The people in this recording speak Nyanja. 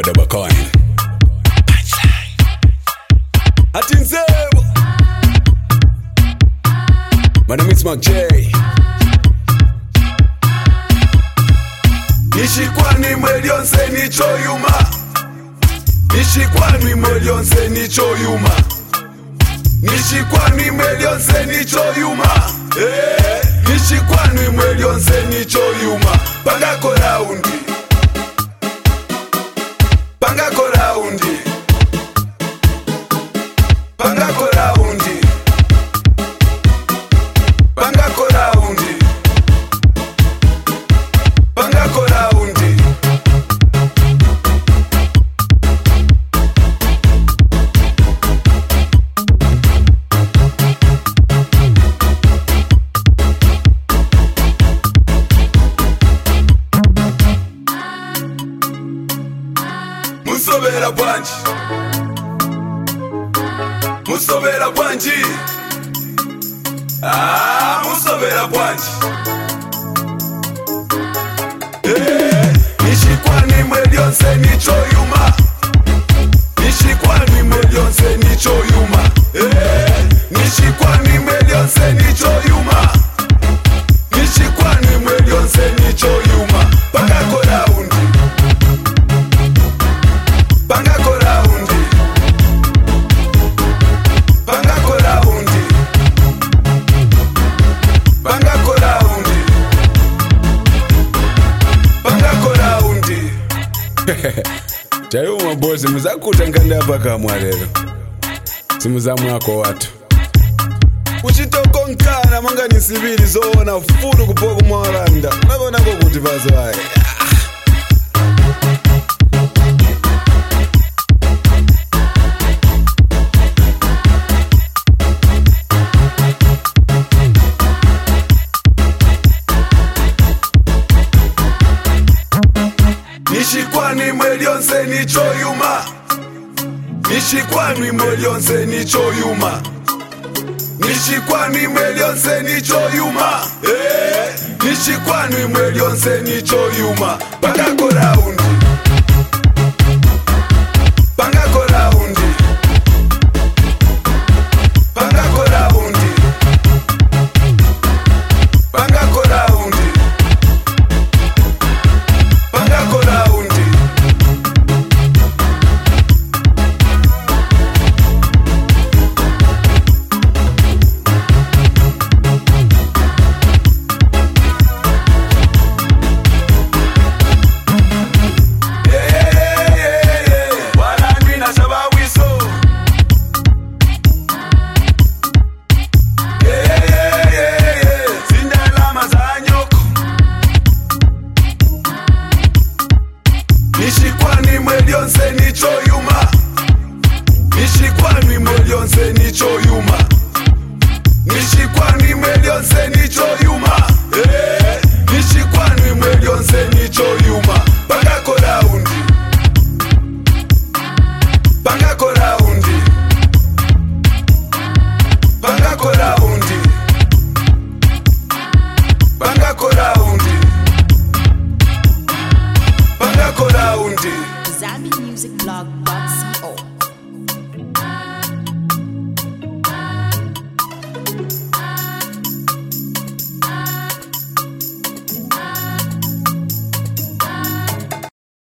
Whatever kind. Atinzebo. My name is Mark J. Nishikwani mwelionse nicho yuma. Nishikwani mwelionse nicho yuma. Nishikwani mwelionse nicho yuma. Nishikwani mwelionse nicho yuma. Pangako raundi. Pangako raundi. Pangako raundi. Pangako raundi. Pangako raundi. Musobera bwanji. Musobera bwanji. Musobera bwanji. Nishikwani mwelionse nicho yuma. Nishikwani mwelionse nicho yuma. Nishikwani mwelionse nicho yuma. Nishikwani mwelionse nicho yuma. Pangako raundi. Pangako raundi. Pangako raundi. Pangako raundi. Pangako raundi. Chayuma bosi muzakuta nganda hapa kamwa lero. Simuzamu yako watu. Uchitoko nkana manga nisibiri zona fulu kupoku mwaranda. Nabona kuti vazo hai. Nishikwani mwelionse nicho yuma. Nishikwani mwelionse nicho yuma. Nishikwani mwelionse nicho yuma. Nishikwani mwelionse nicho yuma. Pangako raundi. Pangako raundi. Pangako raundi. Pangako raundi. Pangako raundi. Nishikwani mwelionse nicho yuma. Nishikwani mwelionse nicho yuma. Nishikwani mwelionse nicho yuma. Nishikwani mwelionse nicho yuma. Pangako raundi. Pangako raundi. Pangako raundi. Pangako raundi. Pangako raundi. ZambiMusicBlog.com